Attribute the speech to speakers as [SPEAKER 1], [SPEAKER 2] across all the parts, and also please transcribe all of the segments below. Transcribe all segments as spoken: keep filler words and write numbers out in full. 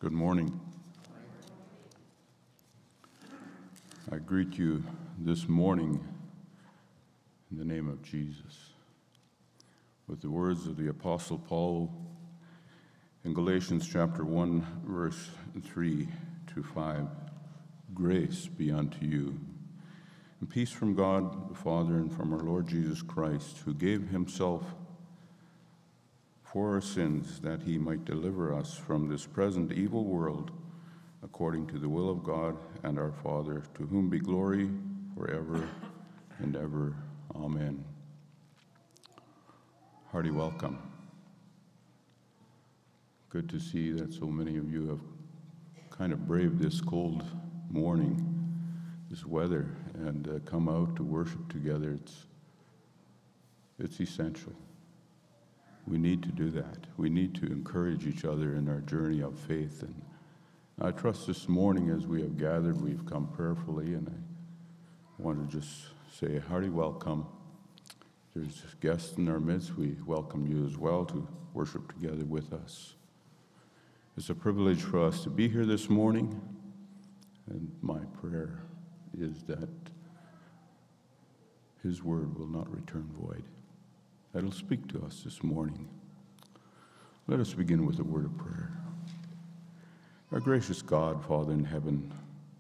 [SPEAKER 1] Good morning. I greet you this morning in the name of Jesus with the words of the Apostle Paul in Galatians chapter one, verse three to five. Grace be unto you, and peace from God the Father and from our Lord Jesus Christ, who gave himself for our sins, that he might deliver us from this present evil world, according to the will of God and our Father, to whom be glory forever and ever. Amen. Hearty welcome. Good to see that so many of you have kind of braved this cold morning, this weather, and uh, come out to worship together. It's, it's essential. We need to do that. We need to encourage each other in our journey of faith. And I trust this morning as we have gathered, we've come prayerfully, and I want to just say a hearty welcome. There's guests in our midst. We welcome you as well to worship together with us. It's a privilege for us to be here this morning, and my prayer is that His word will not return void. That'll speak to us this morning. Let us begin with a word of prayer. Our gracious God, Father in heaven,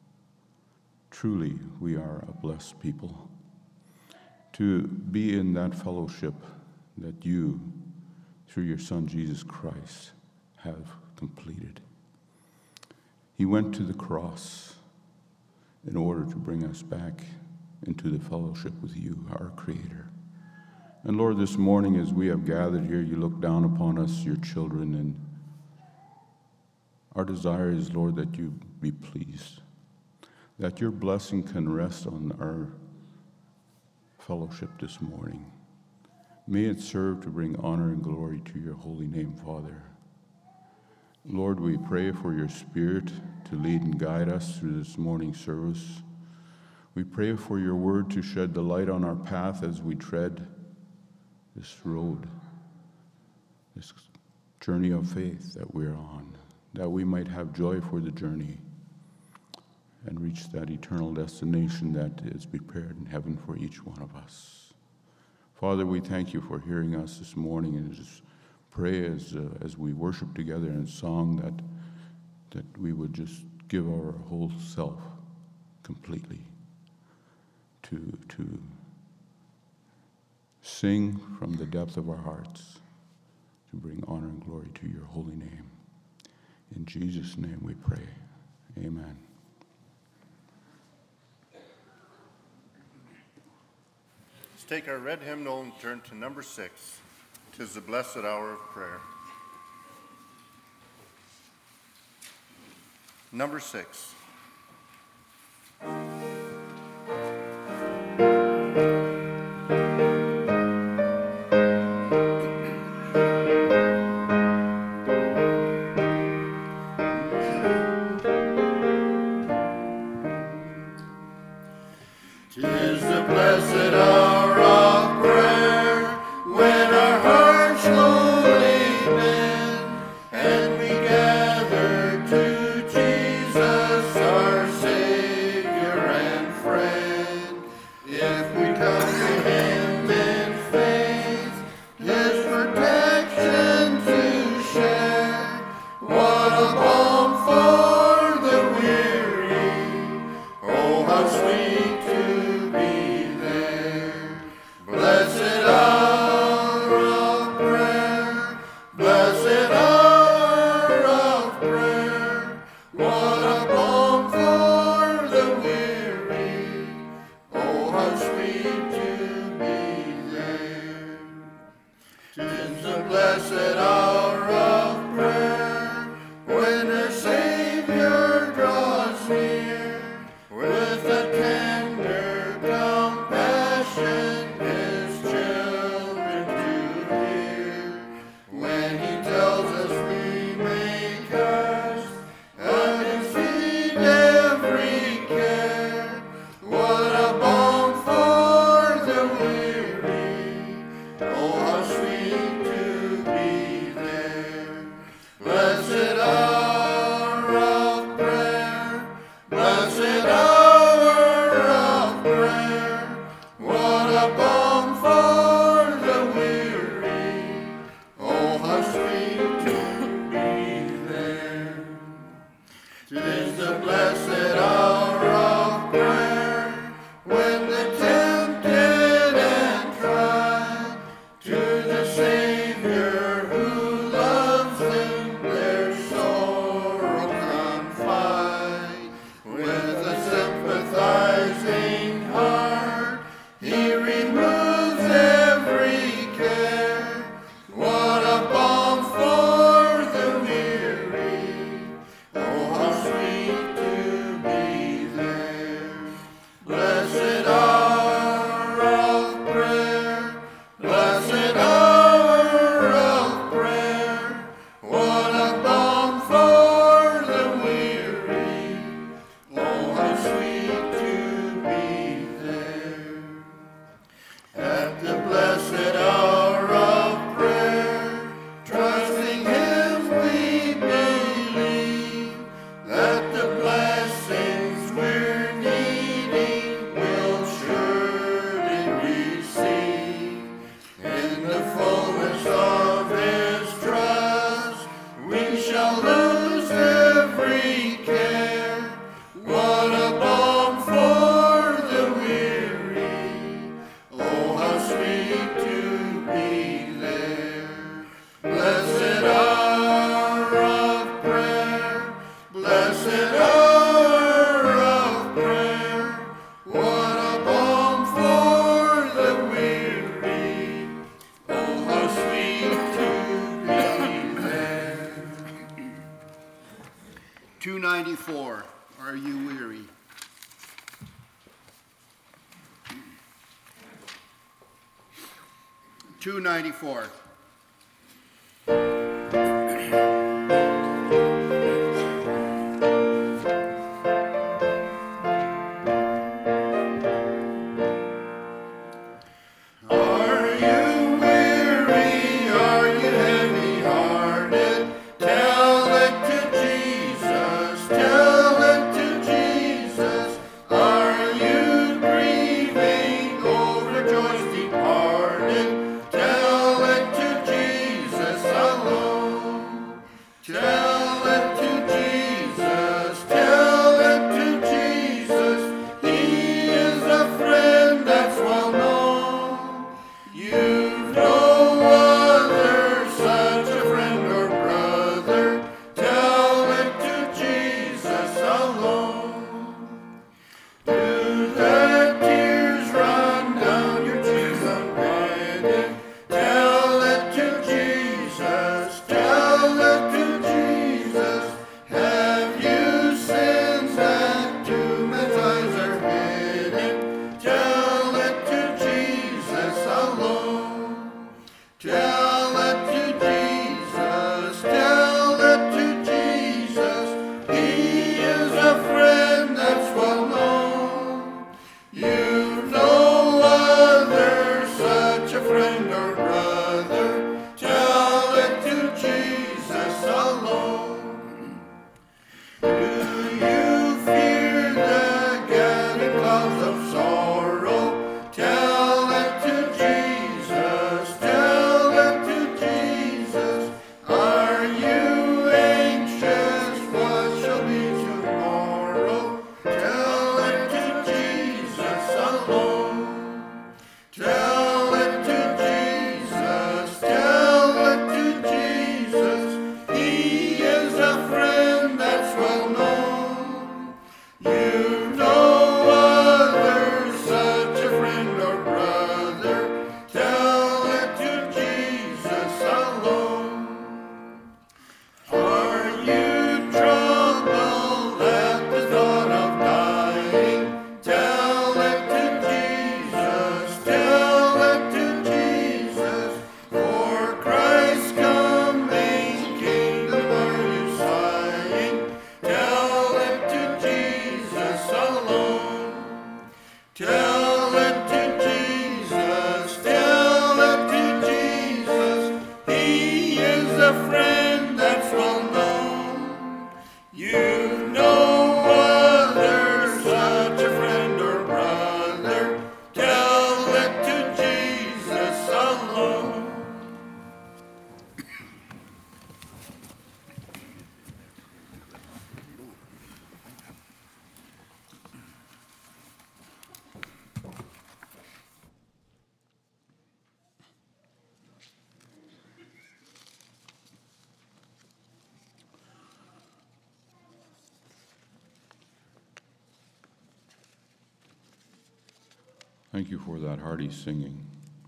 [SPEAKER 1] truly we are a blessed people to be in that fellowship that you, through your Son Jesus Christ, have completed. He went to the cross in order to bring us back into the fellowship with you, our Creator. And Lord, this morning as we have gathered here, you look down upon us, your children, and our desire is, Lord, that you be pleased, that your blessing can rest on our fellowship this morning. May it serve to bring honor and glory to your holy name, Father. Lord, we pray for your Spirit to lead and guide us through this morning's service. We pray for your word to shed the light on our path as we tread this road, this journey of faith that we're on, that we might have joy for the journey and reach that eternal destination that is prepared in heaven for each one of us. Father, we thank you for hearing us this morning, and just pray as uh, as we worship together in song that that we would just give our whole self completely to to sing from the depth of our hearts to bring honor and glory to your holy name. In Jesus' name we pray. Amen.
[SPEAKER 2] Let's take our red hymnal and turn to number six. 'Tis the blessed hour of prayer. Number six.
[SPEAKER 3] Oh, how sweet to be two ninety-four, Are You Weary? two ninety-four.
[SPEAKER 1] Thank you for that hearty singing.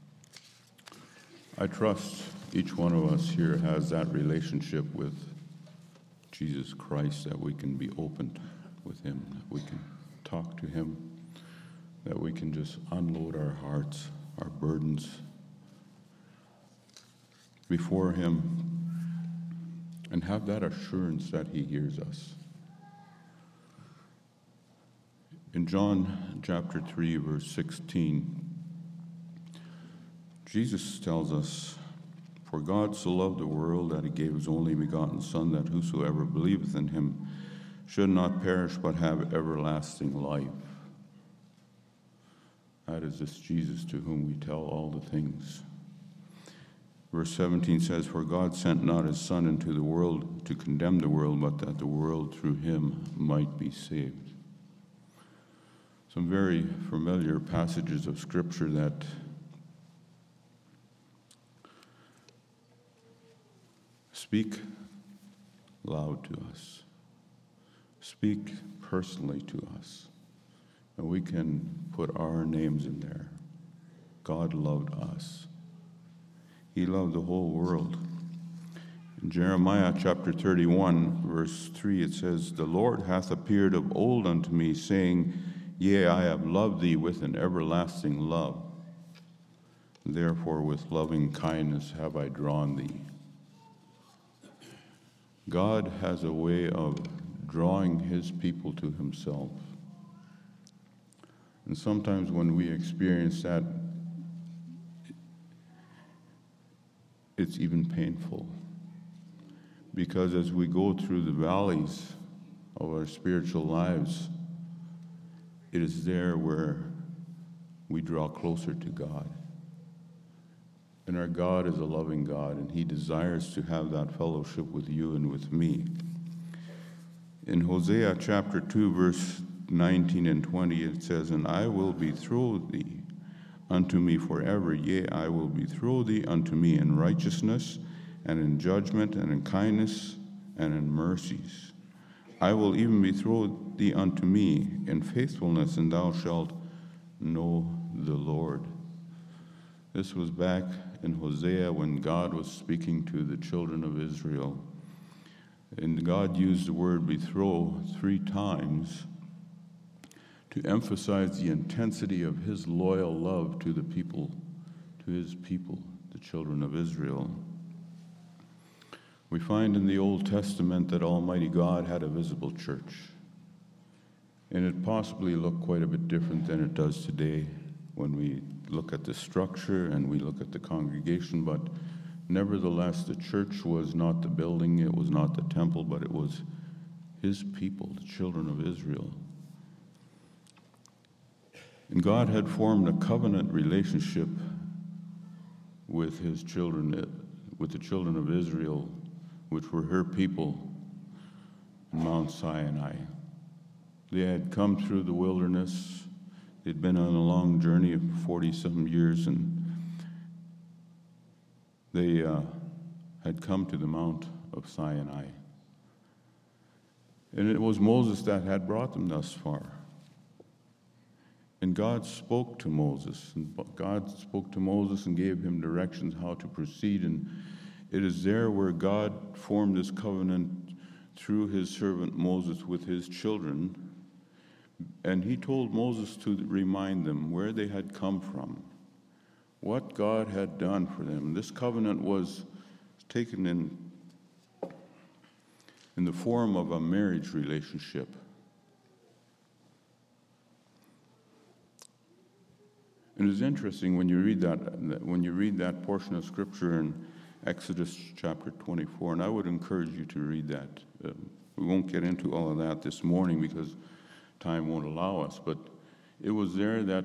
[SPEAKER 1] I trust each one of us here has that relationship with Jesus Christ, that we can be open with him, that we can talk to him, that we can just unload our hearts, our burdens before him, and have that assurance that he hears us. In John chapter three, verse sixteen, Jesus tells us, "For God so loved the world that he gave his only begotten Son, that whosoever believeth in him should not perish but have everlasting life." That is this Jesus to whom we tell all the things. Verse seventeen says, "For God sent not his Son into the world to condemn the world, but that the world through him might be saved." Some very familiar passages of Scripture that speak loud to us, speak personally to us, and we can put our names in there. God loved us. He loved the whole world. In Jeremiah chapter thirty-one, verse three, it says, "The Lord hath appeared of old unto me, saying, Yea, I have loved thee with an everlasting love. Therefore with loving kindness have I drawn thee." God has a way of drawing his people to himself. And sometimes when we experience that, it's even painful. Because as we go through the valleys of our spiritual lives, it is there where we draw closer to God. And our God is a loving God, and he desires to have that fellowship with you and with me. In Hosea chapter two, verse nineteen and twenty, it says, "And I will betroth thee unto me forever, yea, I will betroth thee unto me in righteousness, and in judgment, and in kindness, and in mercies. I will even betroth thee unto me in faithfulness, and thou shalt know the Lord." This was back in Hosea when God was speaking to the children of Israel. And God used the word betroth three times to emphasize the intensity of his loyal love to the people, to his people, the children of Israel. We find in the Old Testament that Almighty God had a visible church. And it possibly looked quite a bit different than it does today when we look at the structure and we look at the congregation, but nevertheless, the church was not the building, it was not the temple, but it was his people, the children of Israel. And God had formed a covenant relationship with his children, with the children of Israel, which were her people in Mount Sinai. They had come through the wilderness. They'd been on a long journey of forty-some years, and they uh, had come to the Mount of Sinai. And it was Moses that had brought them thus far. And God spoke to Moses, and God spoke to Moses and gave him directions how to proceed. And it is there where God formed this covenant through his servant Moses with his children. And he told Moses to remind them where they had come from, what God had done for them. This covenant was taken in, in the form of a marriage relationship. And it's interesting when you read that when you read that portion of Scripture in Exodus chapter twenty-four, and I would encourage you to read that. Uh, we won't get into all of that this morning because time won't allow us, but it was there that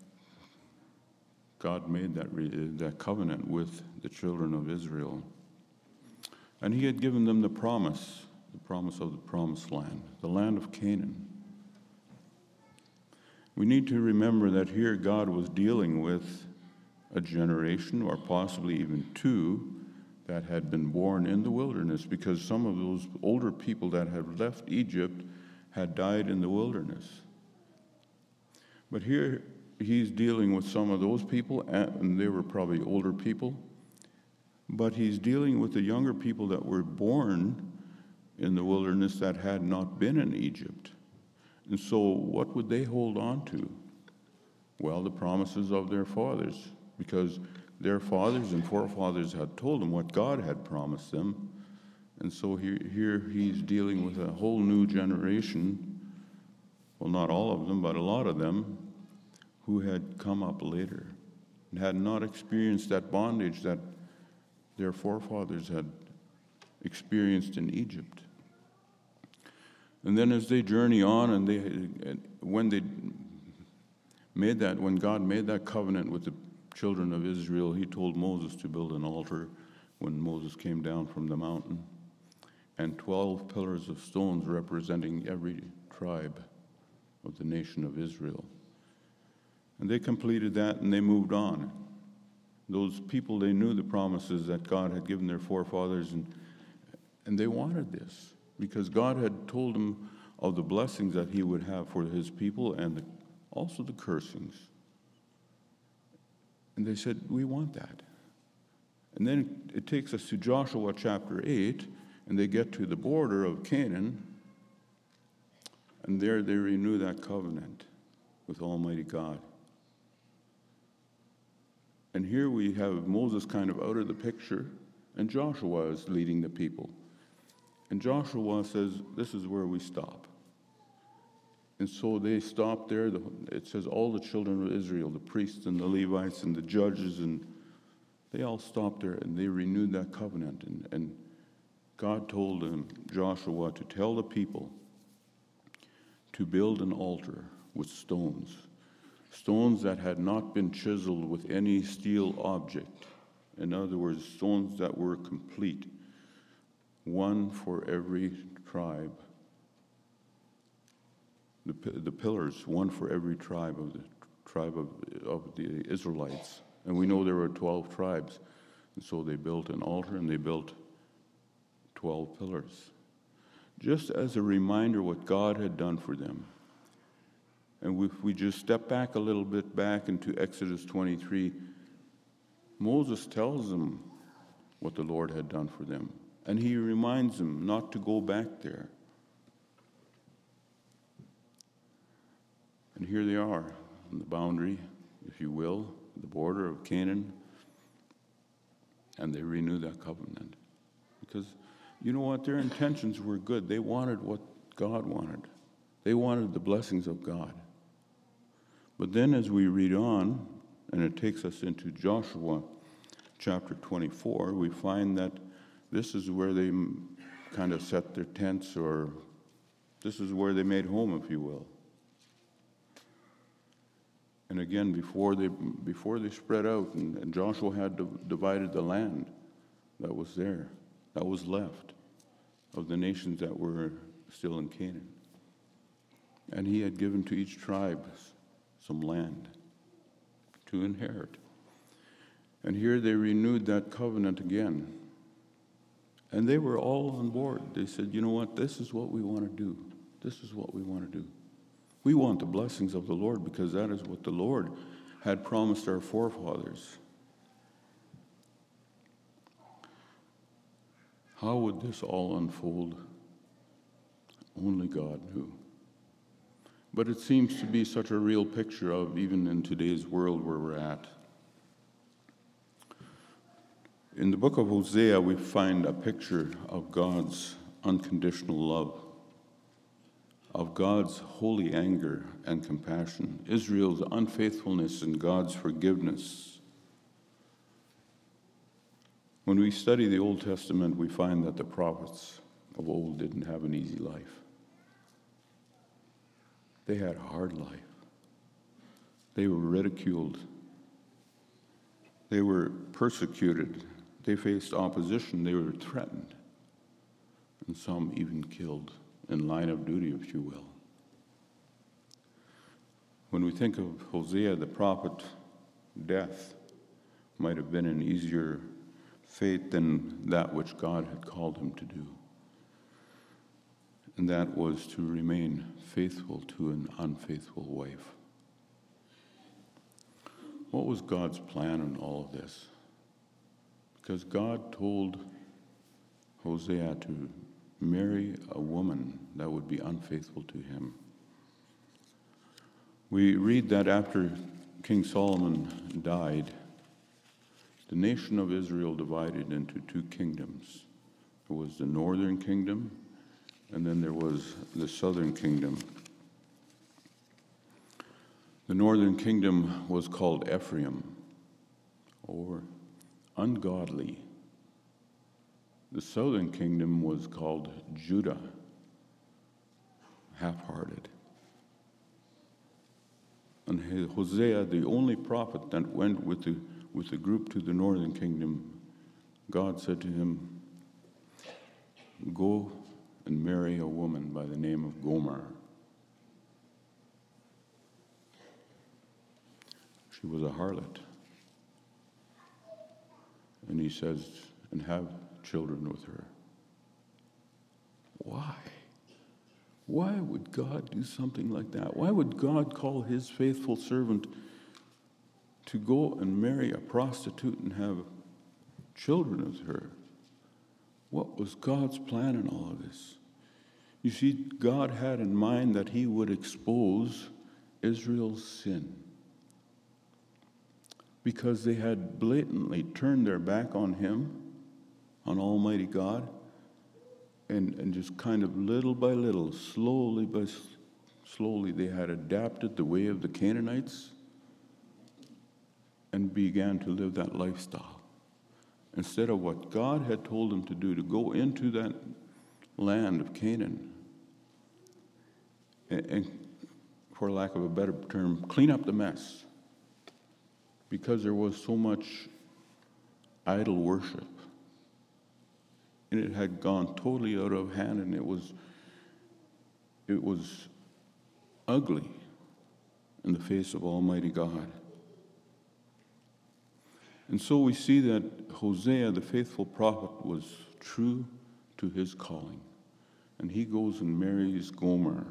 [SPEAKER 1] God made that, re- that covenant with the children of Israel. And he had given them the promise, the promise of the promised land, the land of Canaan. We need to remember that here God was dealing with a generation, or possibly even two, that had been born in the wilderness, because some of those older people that had left Egypt had died in the wilderness. But here he's dealing with some of those people, and they were probably older people, but he's dealing with the younger people that were born in the wilderness that had not been in Egypt. And so what would they hold on to? Well, the promises of their fathers, because their fathers and forefathers had told them what God had promised them. And so here, here he's dealing with a whole new generation, well, not all of them, but a lot of them, who had come up later and had not experienced that bondage that their forefathers had experienced in Egypt. And then as they journey on, and they, and when they made that, when God made that covenant with the children of Israel, he told Moses to build an altar when Moses came down from the mountain, and twelve pillars of stones representing every tribe of the nation of Israel. And they completed that, and they moved on. Those people, they knew the promises that God had given their forefathers, and, and they wanted this, because God had told them of the blessings that he would have for his people, and the, also the cursings. And they said, we want that. And then it takes us to Joshua chapter eight, and they get to the border of Canaan, and there they renew that covenant with Almighty God. And here we have Moses kind of out of the picture, and Joshua is leading the people. And Joshua says, this is where we stop. And so they stop there. It says all the children of Israel, the priests and the Levites and the judges, and they all stopped there, and they renewed that covenant. And, and God told them, Joshua, to tell the people to build an altar with stones. Stones that had not been chiseled with any steel object. In other words, stones that were complete. One for every tribe. The, the pillars, one for every tribe of the tribe of, of the Israelites. And we know there were twelve tribes. And so they built an altar and they built twelve pillars. Just as a reminder what God had done for them. And if we just step back a little bit back into Exodus twenty-three, Moses tells them what the Lord had done for them. And he reminds them not to go back there. And here they are on the boundary, if you will, the border of Canaan. And they renew that covenant. Because, you know what, their intentions were good. They wanted what God wanted. They wanted the blessings of God. But then as we read on, and it takes us into Joshua chapter twenty-four, we find that this is where they kind of set their tents, or this is where they made home, if you will. And again, before they before they spread out, and, and Joshua had divided the land that was there, that was left, of the nations that were still in Canaan. And he had given to each tribe some land to inherit. And here they renewed that covenant again. And they were all on board. They said, you know what, this is what we want to do. This is what we want to do. We want the blessings of the Lord because that is what the Lord had promised our forefathers. How would this all unfold? Only God knew. But it seems to be such a real picture of, even in today's world where we're at. In the book of Hosea, we find a picture of God's unconditional love, of God's holy anger and compassion, Israel's unfaithfulness and God's forgiveness. When we study the Old Testament, we find that the prophets of old didn't have an easy life. They had a hard life. They were ridiculed. They were persecuted. They faced opposition. They were threatened. And some even killed in line of duty, if you will. When we think of Hosea, the prophet, death might have been an easier fate than that which God had called him to do. And that was to remain faithful to an unfaithful wife. What was God's plan in all of this? Because God told Hosea to marry a woman that would be unfaithful to him. We read that after King Solomon died, the nation of Israel divided into two kingdoms. There was the northern kingdom, and then there was the southern kingdom. The northern kingdom was called Ephraim, or ungodly. The southern kingdom was called Judah, half-hearted. And Hosea, the only prophet that went with the, with the group to the northern kingdom, God said to him, go and marry a woman by the name of Gomer. She was a harlot. And he says, and have children with her. Why? Why would God do something like that? Why would God call his faithful servant to go and marry a prostitute and have children of her. What was God's plan in all of this? You see, God had in mind that he would expose Israel's sin because they had blatantly turned their back on him, on Almighty God, and, and just kind of little by little, slowly by slowly, they had adapted the way of the Canaanites and began to live that lifestyle. Instead of what God had told them to do, to go into that land of Canaan and, and, for lack of a better term, clean up the mess, because there was so much idol worship. And it had gone totally out of hand, and it was it was ugly in the face of Almighty God. And so we see that Hosea, the faithful prophet, was true to his calling. And he goes and marries Gomer.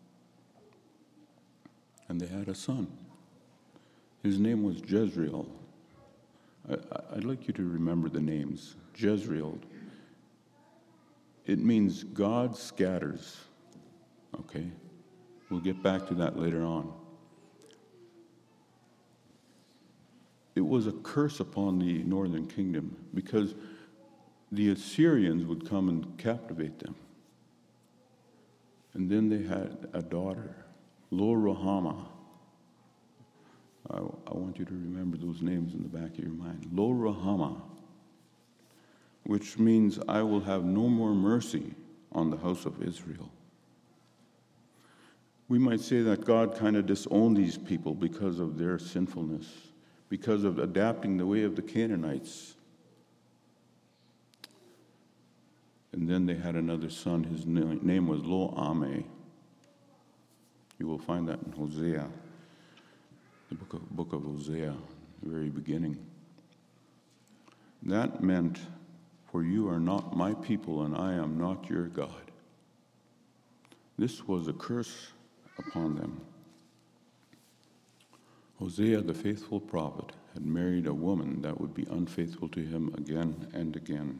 [SPEAKER 1] And they had a son. His name was Jezreel. I, I'd like you to remember the names. Jezreel. It means God scatters. Okay? We'll get back to that later on. It was a curse upon the northern kingdom because the Assyrians would come and captivate them. And then they had a daughter, Lo-Ruhamah. I, I want you to remember those names in the back of your mind. Lo-Ruhamah, which means I will have no more mercy on the house of Israel. We might say that God kind of disowned these people because of their sinfulness, because of adapting the way of the Canaanites. And then they had another son. His name was Lo-Ammi. You will find that in Hosea, the book of, book of Hosea, the very beginning. That meant, for you are not my people, and I am not your God. This was a curse upon them. Hosea, the faithful prophet, had married a woman that would be unfaithful to him again and again.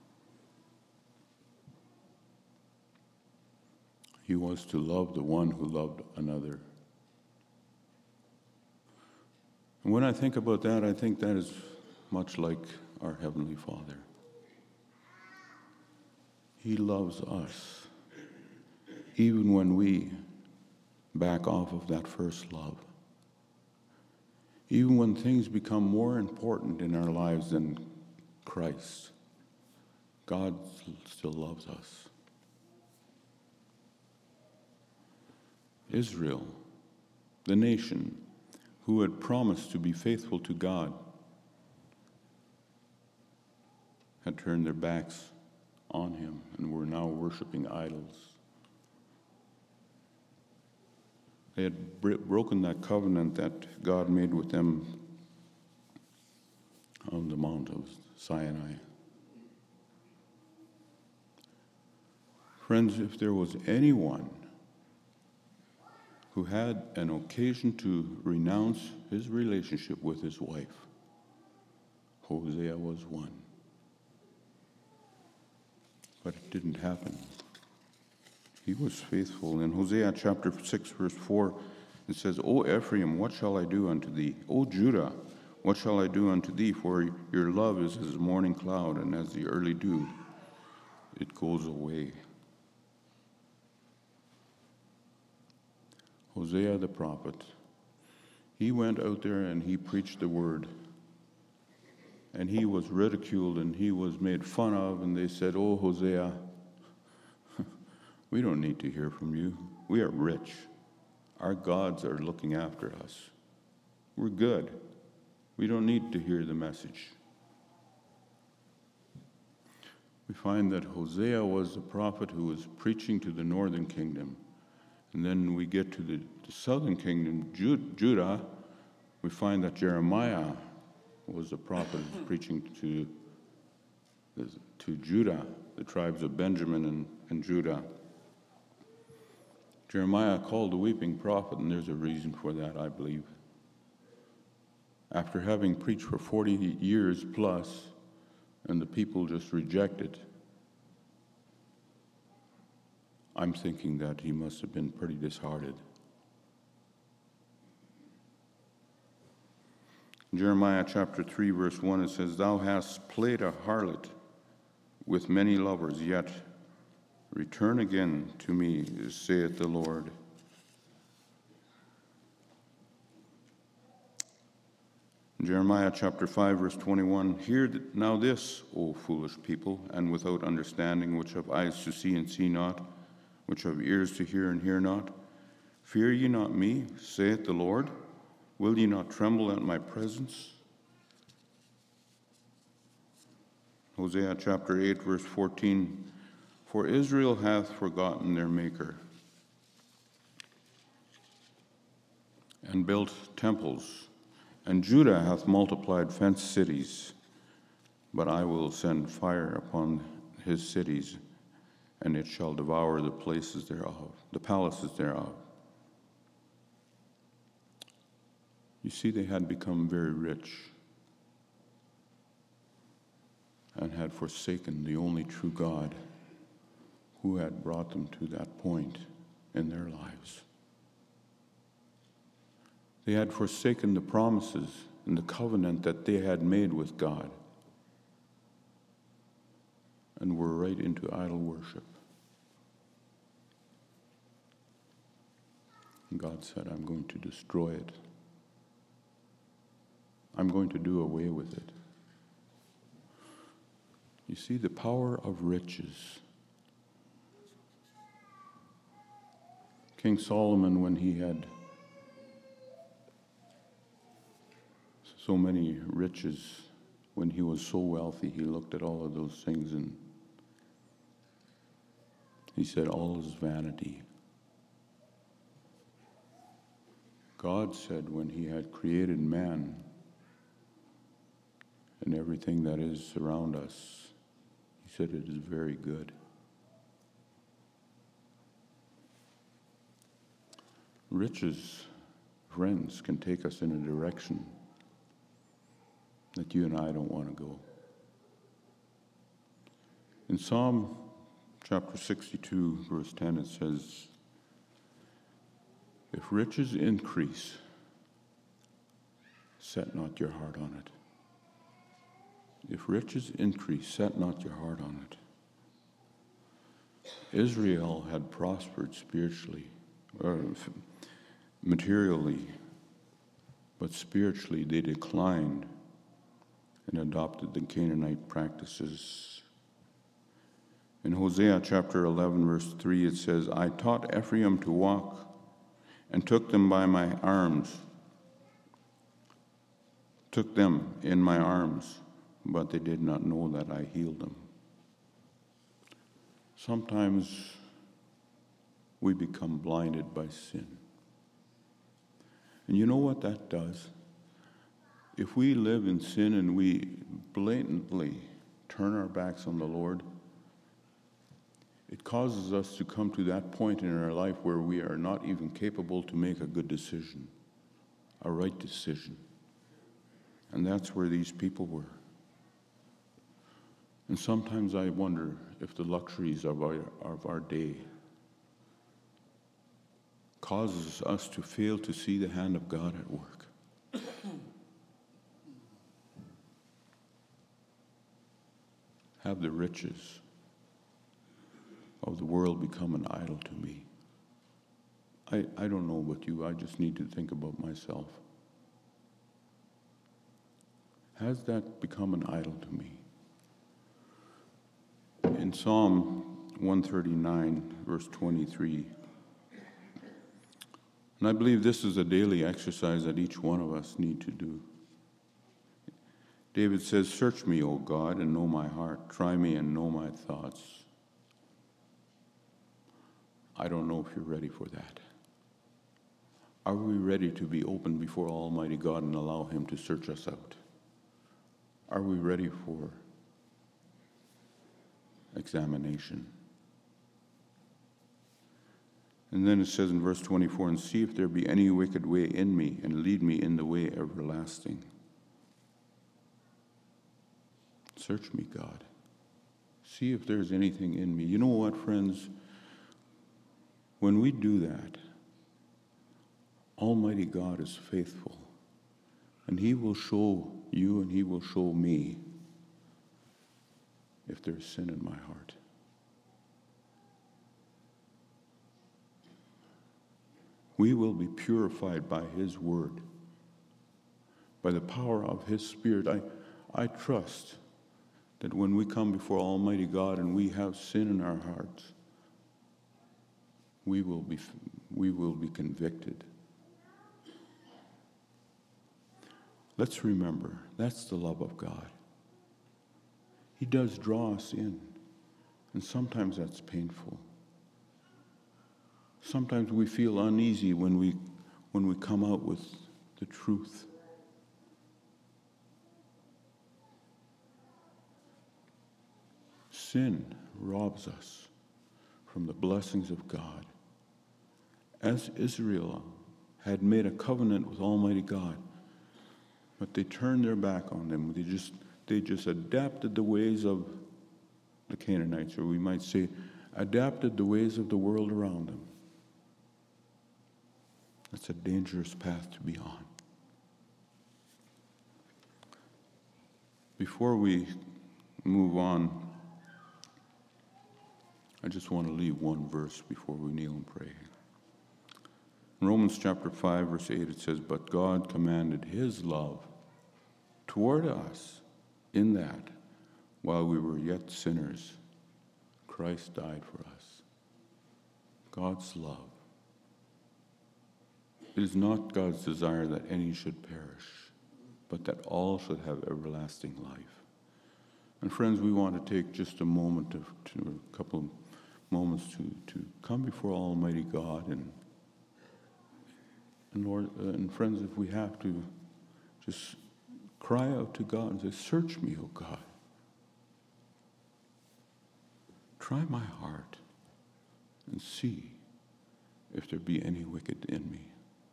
[SPEAKER 1] He was to love the one who loved another. And when I think about that, I think that is much like our Heavenly Father. He loves us, even when we back off of that first love. Even when things become more important in our lives than Christ, God still loves us. Israel, the nation who had promised to be faithful to God, had turned their backs on him and were now worshiping idols. They had broken that covenant that God made with them on the Mount of Sinai. Friends, if there was anyone who had an occasion to renounce his relationship with his wife, Hosea was one. But it didn't happen. He was faithful. In Hosea chapter six, verse four, it says, O Ephraim, what shall I do unto thee? O Judah, what shall I do unto thee? For your love is as a morning cloud, and as the early dew, it goes away. Hosea the prophet, he went out there and he preached the word. And he was ridiculed and he was made fun of, and they said, Oh, Hosea, we don't need to hear from you. We are rich. Our gods are looking after us. We're good. We don't need to hear the message. We find that Hosea was the prophet who was preaching to the northern kingdom. And then we get to the, the southern kingdom, Judah. We find that Jeremiah was the prophet who was preaching to, to Judah, the tribes of Benjamin and, and Judah. Jeremiah called the weeping prophet, and there's a reason for that, I believe. After having preached for forty years plus and the people just reject it, I'm thinking that he must have been pretty disheartened. In Jeremiah chapter three, verse one, it says, "Thou hast played a harlot with many lovers, yet return again to me, saith the Lord." In Jeremiah chapter five, verse twenty-one, "Hear now this, O foolish people, and without understanding, which have eyes to see and see not, which have ears to hear and hear not. Fear ye not me, saith the Lord? Will ye not tremble at my presence?" Hosea chapter eight, verse fourteen, "For Israel hath forgotten their Maker, and built temples, and Judah hath multiplied fenced cities. But I will send fire upon his cities, and it shall devour the places thereof, the palaces thereof." You see, they had become very rich and had forsaken the only true God who had brought them to that point in their lives. They had forsaken the promises and the covenant that they had made with God and were right into idol worship. And God said, "I'm going to destroy it. I'm going to do away with it." You see, the power of riches. King Solomon, when he had so many riches, when he was so wealthy, he looked at all of those things and he said, "All is vanity." God said, when he had created man and everything that is around us, he said, "It is very good." Riches, friends, can take us in a direction that you and I don't want to go. In Psalm chapter sixty-two, verse ten, it says, "If riches increase, set not your heart on it." If riches increase, set not your heart on it. Israel had prospered spiritually, or materially, but spiritually they declined and adopted the Canaanite practices. In Hosea chapter eleven, verse three, it says, "I taught Ephraim to walk and took them by my arms, took them in my arms, but they did not know that I healed them." Sometimes we become blinded by sin. And you know what that does? If we live in sin and we blatantly turn our backs on the Lord, it causes us to come to that point in our life where we are not even capable to make a good decision, a right decision. And that's where these people were. And sometimes I wonder if the luxuries of our, of our day causes us to fail to see the hand of God at work. Have the riches of the world become an idol to me? I, I don't know about you, I just need to think about myself. Has that become an idol to me? In Psalm one thirty-nine, verse twenty-three, and I believe this is a daily exercise that each one of us need to do. David says, "Search me, O God, and know my heart. Try me and know my thoughts." I don't know if you're ready for that. Are we ready to be open before Almighty God and allow Him to search us out? Are we ready for examination? And then it says in verse twenty-four, "And see if there be any wicked way in me, and lead me in the way everlasting." Search me, God. See if there's anything in me. You know what, friends? When we do that, Almighty God is faithful, and He will show you and He will show me if there's sin in my heart. We will be purified by His word, by the power of His Spirit. I, I trust that when we come before Almighty God and we have sin in our hearts, we will be, we will be convicted. Let's remember, that's the love of God. He does draw us in, and sometimes that's painful. Sometimes we feel uneasy when we when we come out with the truth. Sin robs us from the blessings of God. As Israel had made a covenant with Almighty God, but they turned their back on them. They just they just adapted the ways of the Canaanites, or we might say, adapted the ways of the world around them. That's a dangerous path to be on. Before we move on, I just want to leave one verse before we kneel and pray. In Romans chapter five, verse eight, it says, "But God commanded His love toward us in that, while we were yet sinners, Christ died for us." God's love. It is not God's desire that any should perish, but that all should have everlasting life. And friends, we want to take just a moment, to, to a couple of moments to, to come before Almighty God. And, and Lord, uh, and friends, if we have to, just cry out to God and say, "Search me, O God. Try my heart and see if there be any wicked in me."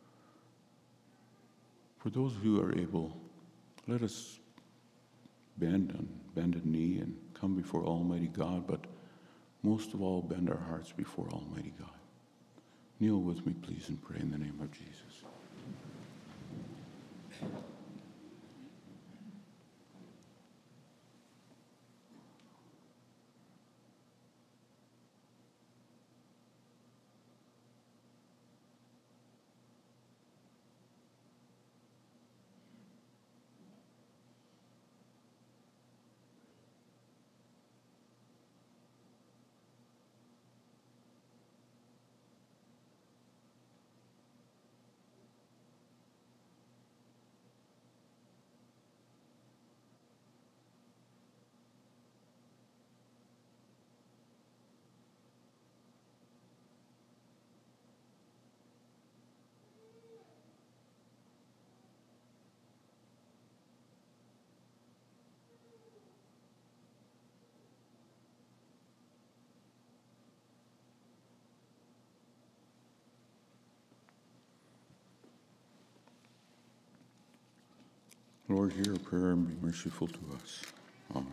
[SPEAKER 1] For those who are able, let us bend and bend a knee and come before Almighty God, but most of all, bend our hearts before Almighty God. Kneel with me, please, and pray in the name of Jesus. Lord, hear our prayer and be merciful to us. Amen.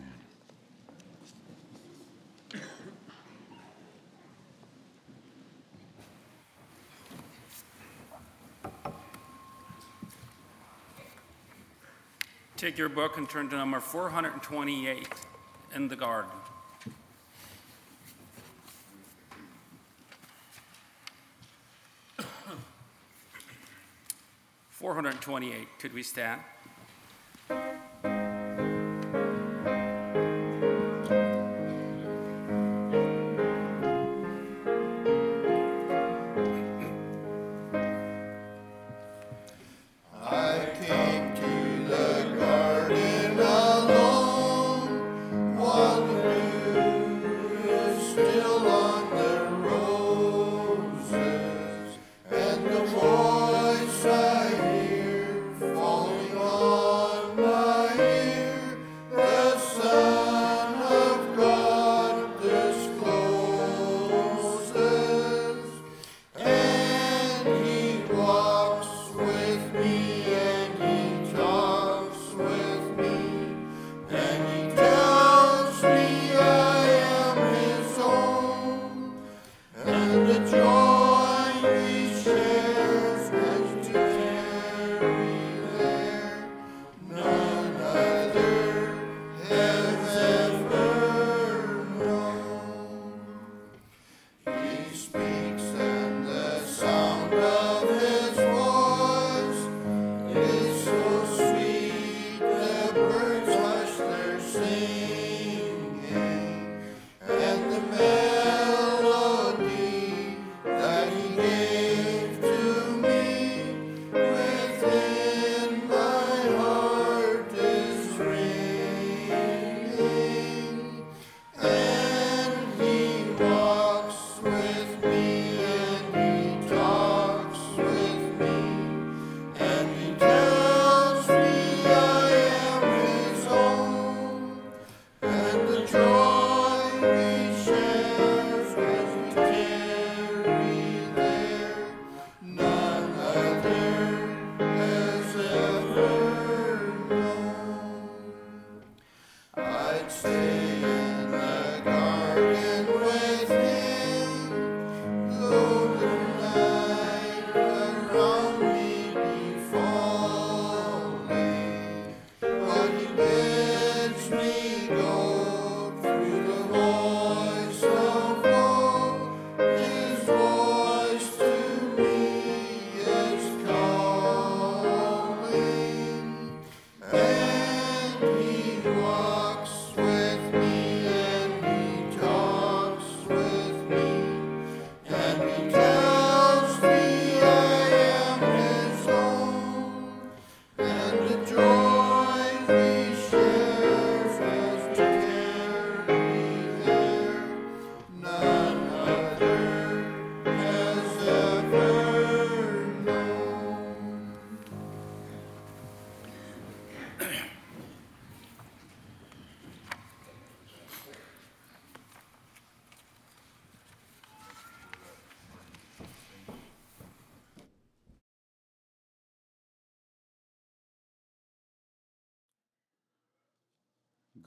[SPEAKER 4] Take your book and turn to number four hundred twenty-eight in the garden. four hundred twenty-eight, could we stand?
[SPEAKER 5] Voice I hear falling on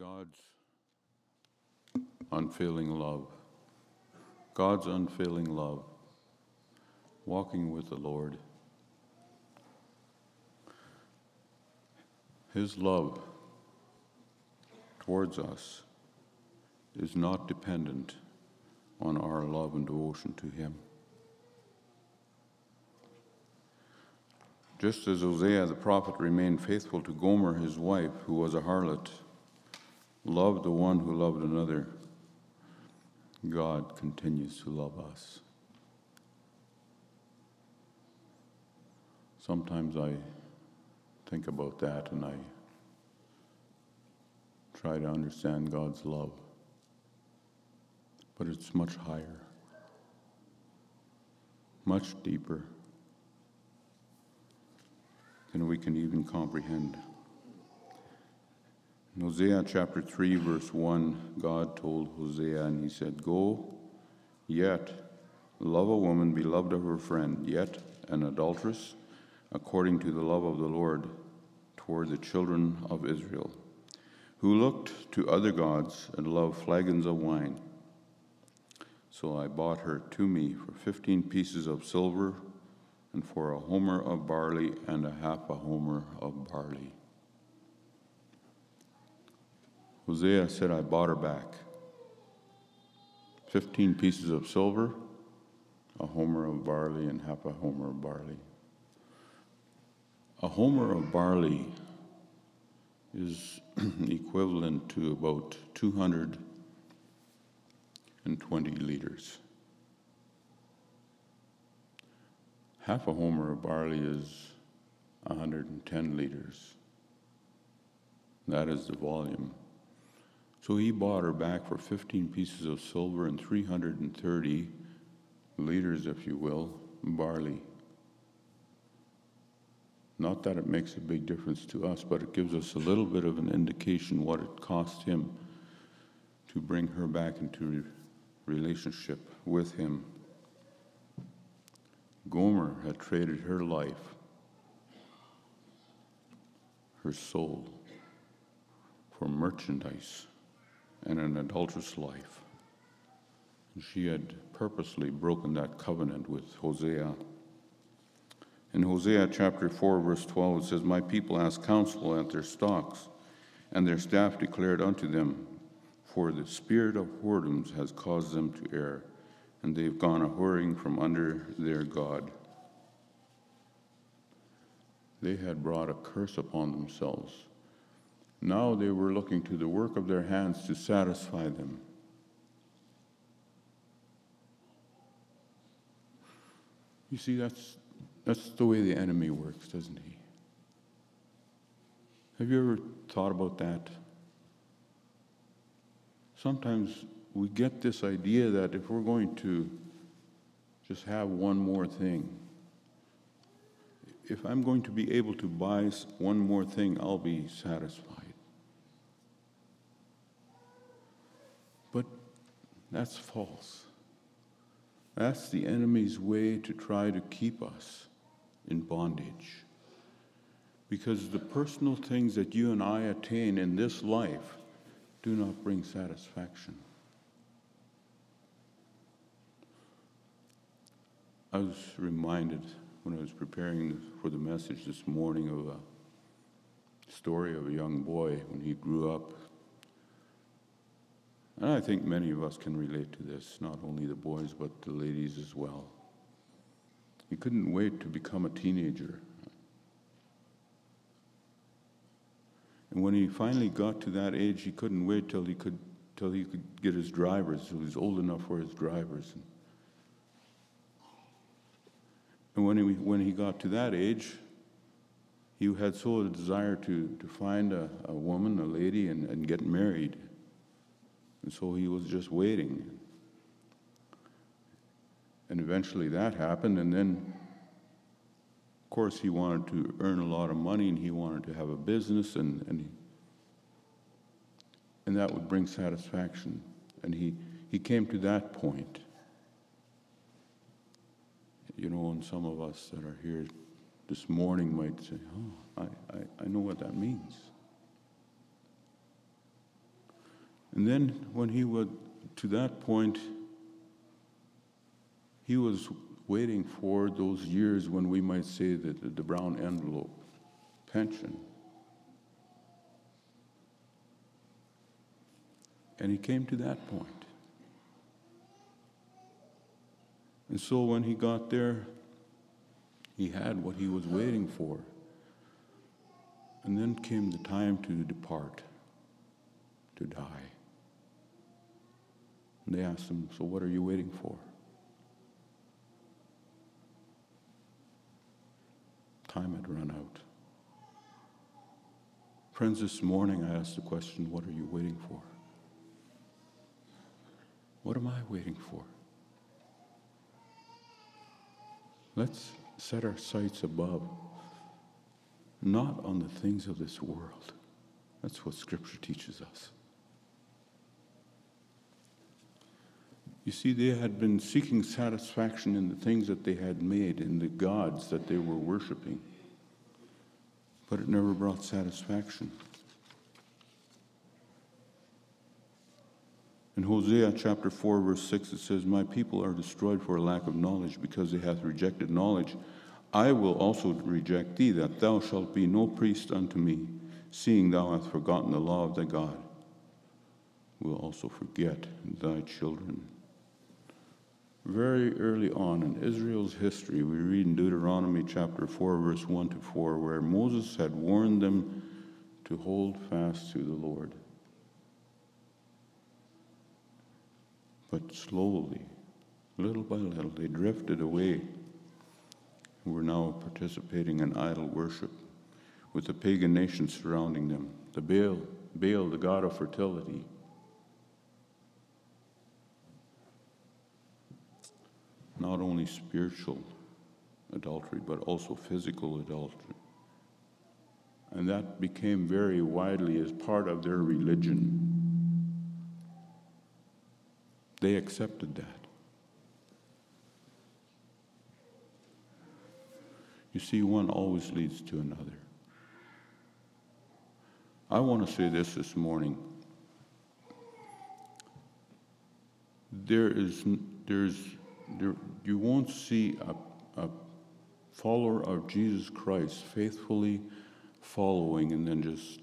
[SPEAKER 1] God's unfailing love. God's unfailing love. Walking with the Lord. His love towards us is not dependent on our love and devotion to Him. Just as Hosea the prophet remained faithful to Gomer, his wife, who was a harlot, loved the one who loved another, God continues to love us. Sometimes I think about that and I try to understand God's love, but it's much higher, much deeper than we can even comprehend. In Hosea chapter three, verse one, God told Hosea, and he said, "Go, yet love a woman beloved of her friend, yet an adulteress, according to the love of the Lord toward the children of Israel, who looked to other gods and loved flagons of wine. So I bought her to me for fifteen pieces of silver, and for a homer of barley and a half a homer of barley." Hosea said, I bought her back. Fifteen pieces of silver, a homer of barley, and half a homer of barley. A homer of barley is equivalent to about two hundred twenty liters. Half a homer of barley is one hundred ten liters. That is the volume. So he bought her back for fifteen pieces of silver and three hundred thirty liters, if you will, barley. Not that it makes a big difference to us, but it gives us a little bit of an indication what it cost him to bring her back into relationship with him. Gomer had traded her life, her soul, for merchandise and an adulterous life. And she had purposely broken that covenant with Hosea. In Hosea chapter four, verse twelve, it says, "My people asked counsel at their stocks, and their staff declared unto them, for the spirit of whoredoms has caused them to err, and they've gone a whoring from under their God." They had brought a curse upon themselves. Now they were looking to the work of their hands to satisfy them. You see, that's that's the way the enemy works, doesn't he? Have you ever thought about that? Sometimes we get this idea that if we're going to just have one more thing, if I'm going to be able to buy one more thing, I'll be satisfied. But that's false. That's the enemy's way to try to keep us in bondage. Because the personal things that you and I attain in this life do not bring satisfaction. I was reminded when I was preparing for the message this morning of a story of a young boy when he grew up. And I think many of us can relate to this, not only the boys, but the ladies as well. He couldn't wait to become a teenager. And when he finally got to that age, he couldn't wait till he could till he could get his drivers. He was old enough for his drivers. And, and when he when he got to that age, he had so a desire to, to find a, a woman, a lady, and, and get married. And so he was just waiting. And eventually that happened, and then, of course, he wanted to earn a lot of money, and he wanted to have a business, and and, he, and that would bring satisfaction. And he, he came to that point. You know, and some of us that are here this morning might say, oh, I, I, I know what that means. And then when he would, to that point, he was waiting for those years when we might say that the, the brown envelope pension. And he came to that point. And so when he got there, he had what he was waiting for. And then came the time to depart, to die. And they asked him, so what are you waiting for? Time had run out. Friends, this morning I asked the question, what are you waiting for? What am I waiting for? Let's set our sights above, not on the things of this world. That's what Scripture teaches us. You see, they had been seeking satisfaction in the things that they had made, in the gods that they were worshiping, but it never brought satisfaction. In Hosea chapter four, verse six, it says, my people are destroyed for a lack of knowledge, because they hath rejected knowledge. I will also reject thee, that thou shalt be no priest unto me, seeing thou hast forgotten the law of thy God. Will also forget thy children. Very early on in Israel's history, we read in Deuteronomy chapter four, verse one to four, where Moses had warned them to hold fast to the Lord. But slowly, little by little, they drifted away and were now participating in idol worship with the pagan nations surrounding them. The Baal, Baal, the god of fertility. Not only spiritual adultery, but also physical adultery. And that became very widely as part of their religion. They accepted that. You see, one always leads to another. I want to say this this morning. There is, there's, there, you won't see a, a follower of Jesus Christ faithfully following and then just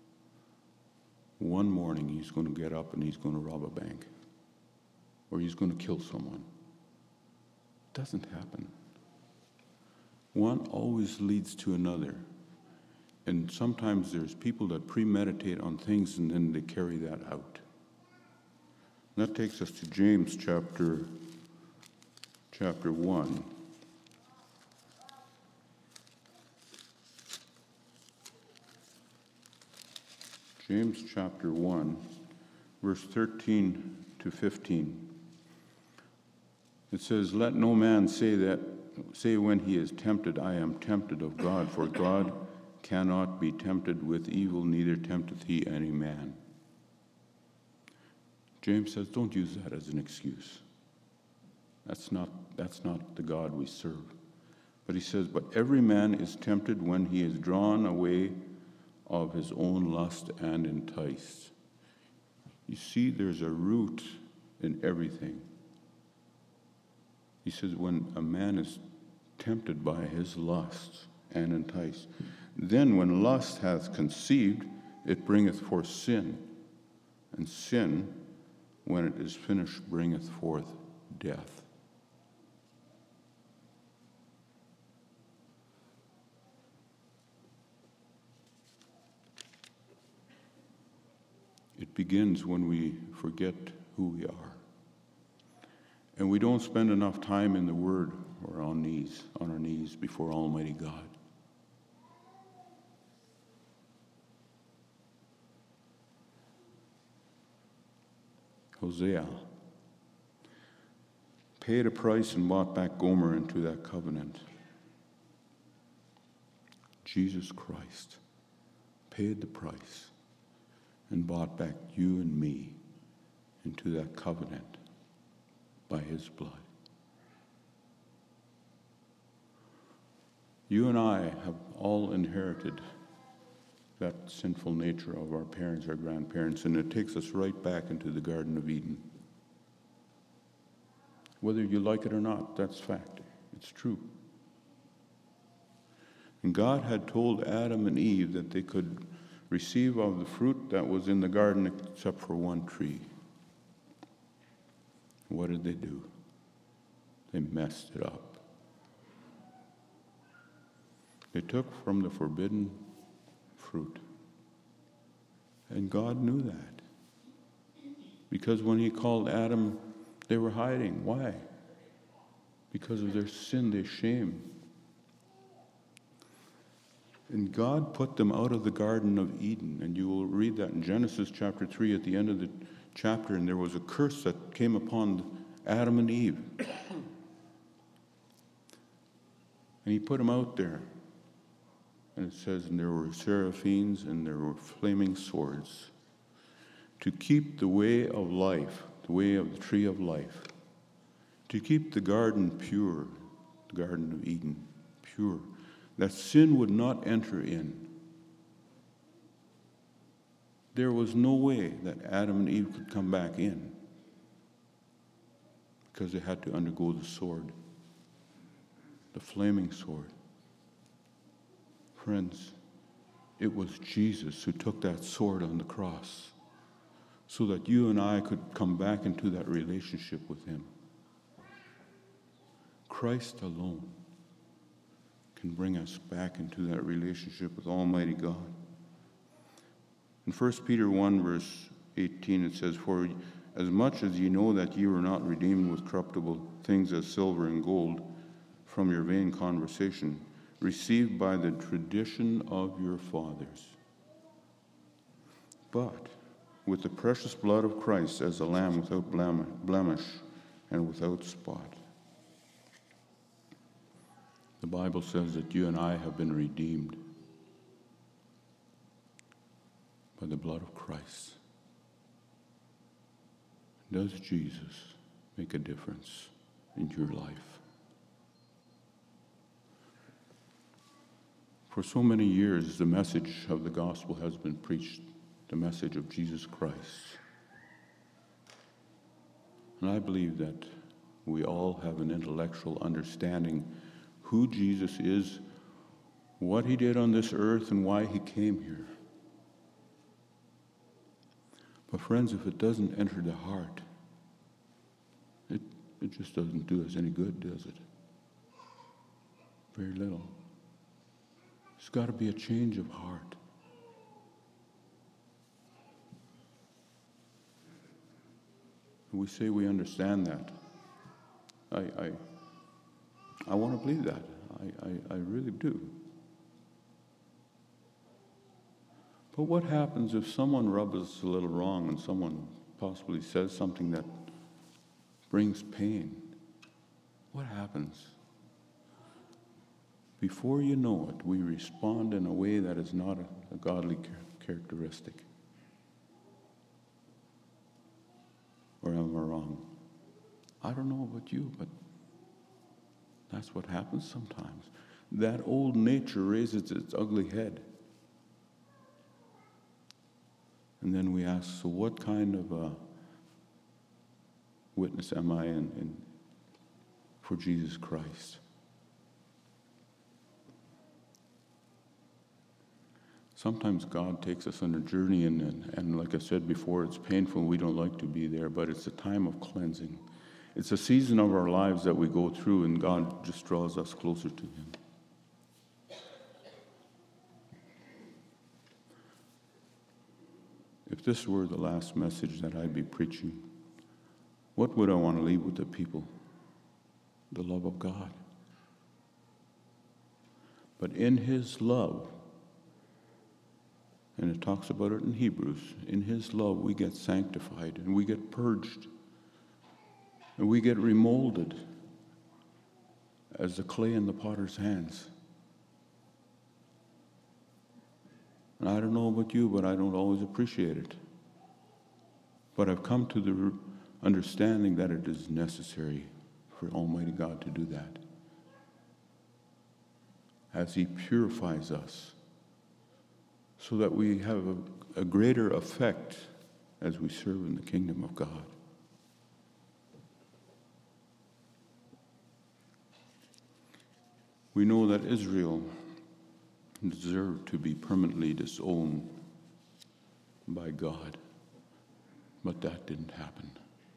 [SPEAKER 1] one morning he's going to get up and he's going to rob a bank. Or he's going to kill someone. It doesn't happen. One always leads to another. And sometimes there's people that premeditate on things and then they carry that out. And that takes us to James chapter, chapter one. James chapter one, verse thirteen to fifteen. It says, let no man say that, say when he is tempted, I am tempted of God, for God cannot be tempted with evil, neither tempteth he any man. James says, don't use that as an excuse. That's not, that's not the God we serve. But he says, but every man is tempted when he is drawn away of his own lust and enticed. You see, there's a root in everything. He says, when a man is tempted by his lust and enticed, then when lust hath conceived, it bringeth forth sin. And sin, when it is finished, bringeth forth death. It begins when we forget who we are. And we don't spend enough time in the Word or on knees, on our knees before Almighty God. Hosea paid a price and bought back Gomer into that covenant. Jesus Christ paid the price and bought back you and me into that covenant by his blood. You and I have all inherited that sinful nature of our parents, our grandparents, and it takes us right back into the Garden of Eden. Whether you like it or not, that's fact. It's true. And God had told Adam and Eve that they could receive of the fruit that was in the garden except for one tree. What did they do? They messed it up. They took from the forbidden fruit. And God knew that. Because when he called Adam, they were hiding. Why? Because of their sin, their shame. And God put them out of the Garden of Eden. And you will read that in Genesis chapter three at the end of the chapter. And there was a curse that came upon Adam and Eve. And he put them out there. And it says, and there were seraphims and there were flaming swords to keep the way of life, the way of the tree of life, to keep the garden pure, the Garden of Eden pure, that sin would not enter in. There was no way that Adam and Eve could come back in because they had to undergo the sword, the flaming sword. Friends, it was Jesus who took that sword on the cross so that you and I could come back into that relationship with him. Christ alone can bring us back into that relationship with Almighty God. In First Peter one, verse eighteen, it says, "For as much as ye know that ye were not redeemed with corruptible things as silver and gold from your vain conversation, received by the tradition of your fathers, but with the precious blood of Christ as a lamb without blemish and without spot." The Bible says that you and I have been redeemed by the blood of Christ. Does Jesus make a difference in your life? For so many years, the message of the gospel has been preached, the message of Jesus Christ. And I believe that we all have an intellectual understanding who Jesus is, what he did on this earth, and why he came here. But friends, if it doesn't enter the heart, it, it just doesn't do us any good, does it? Very little. There's got to be a change of heart. We say we understand that. I, I, I want to believe that. I, I, I really do. But what happens if someone rubs us a little wrong and someone possibly says something that brings pain? What happens? Before you know it, we respond in a way that is not a, a godly characteristic. Or am I wrong? I don't know about you, but that's what happens sometimes. That old nature raises its ugly head. And then we ask, so what kind of a witness am I in, in for Jesus Christ? Sometimes God takes us on a journey, and, and, and like I said before, it's painful. We don't like to be there, but it's a time of cleansing. It's a season of our lives that we go through, and God just draws us closer to him. If this were the last message that I'd be preaching, what would I want to leave with the people? The love of God. But in his love, and it talks about it in Hebrews, in his love we get sanctified and we get purged and we get remolded as the clay in the potter's hands. And I don't know about you, but I don't always appreciate it. But I've come to the understanding that it is necessary for Almighty God to do that. As he purifies us so that we have a, a greater effect as we serve in the kingdom of God. We know that Israel deserved to be permanently disowned by God, but that didn't happen.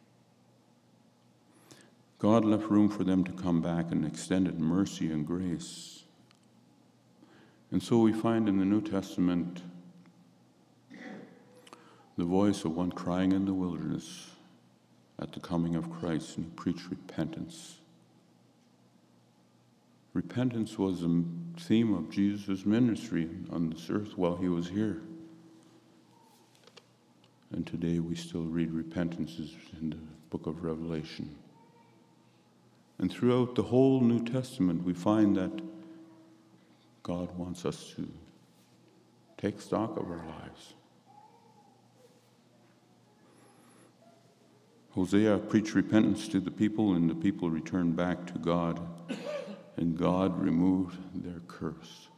[SPEAKER 1] God left room for them to come back and extended mercy and grace. And so we find in the New Testament the voice of one crying in the wilderness at the coming of Christ, and he preached repentance. Repentance was a theme of Jesus' ministry on this earth while he was here. And today we still read repentances in the book of Revelation. And throughout the whole New Testament, we find that God wants us to take stock of our lives. Hosea preached repentance to the people, and the people returned back to God, and God removed their curse.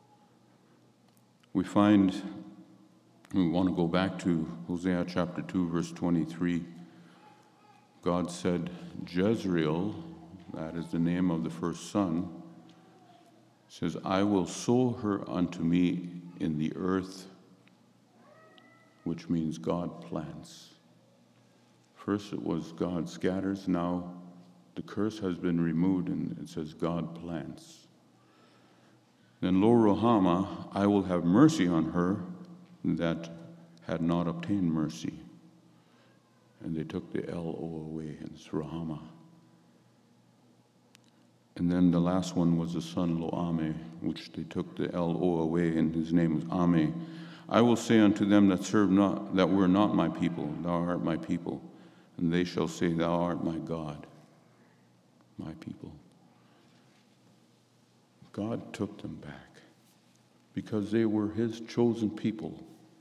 [SPEAKER 1] We find, we want to go back to Hosea chapter two, verse twenty-three. God said, Jezreel, that is the name of the first son, says, I will sow her unto me in the earth, which means God plants. First it was God scatters, now the curse has been removed and it says God plants. Then Lo Ruhamah, I will have mercy on her that had not obtained mercy. And they took the L O away, and it's Ruhamah. And then the last one was the son Lo Ammi, which they took the L O away, and his name was Ammi. I will say unto them that serve not, that were not my people, thou art my people. And they shall say, thou art my God, my people. God took them back because they were his chosen people.